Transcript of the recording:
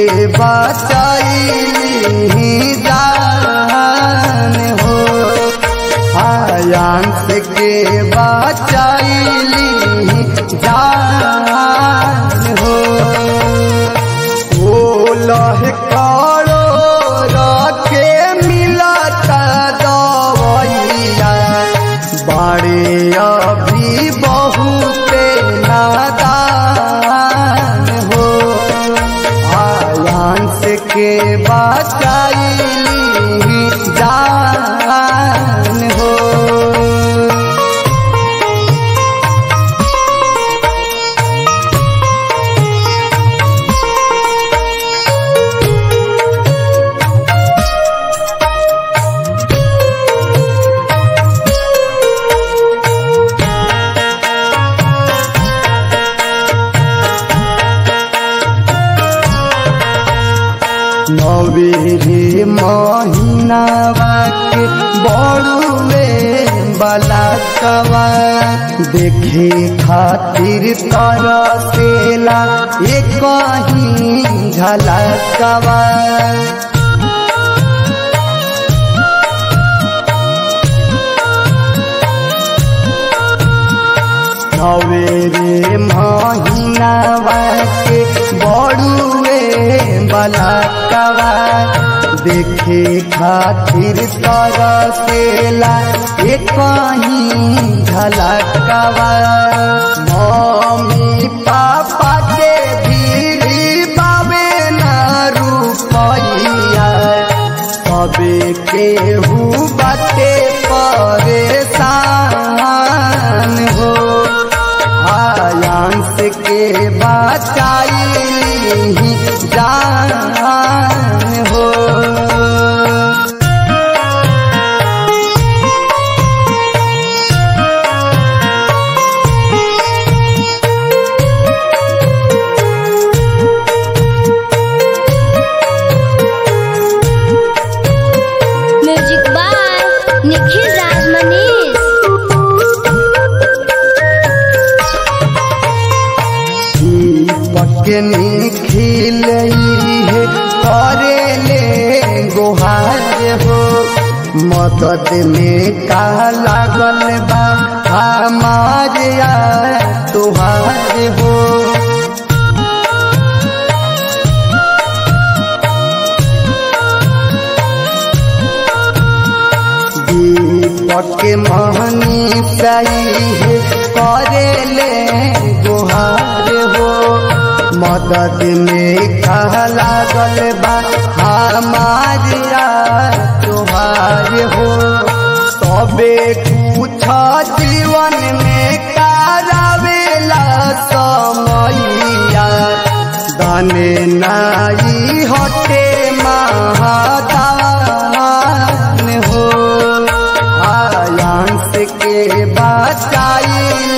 बचाइली जान हो, आयांस के बचाइली जान हो। ओलह करो रखे मिलता दवैया, बाड़े अभी बहुते नादान हो, आयांस के बचाइली जान हो। नवेरे महीनावा के बड़ुए बलाकवा, देखे खातिर तरसेला एक ही झलकवा। नवेरे महीनावा के बड़ुए बलाकवा, देखे खातिर तरसेला एक ही झलकवा। मम्मी पापा के धीरे बाबे न रुपैया, सबे केहू बाटे परेशान हो, आयांस के बचाइली जान हो। Music by Nikhil Raj Manish. पके निखिल करेले गोहार हो, मदद में का लागल बा हमारे तुहार हो। दीपक महनी सही करेले गोहार हो, मदद में कह लागल बा हमारा तुहार हो। तबे कुछ जीवन में करावेला समैया, दाने नाई हटे महादान हो, आयांस के बचाइली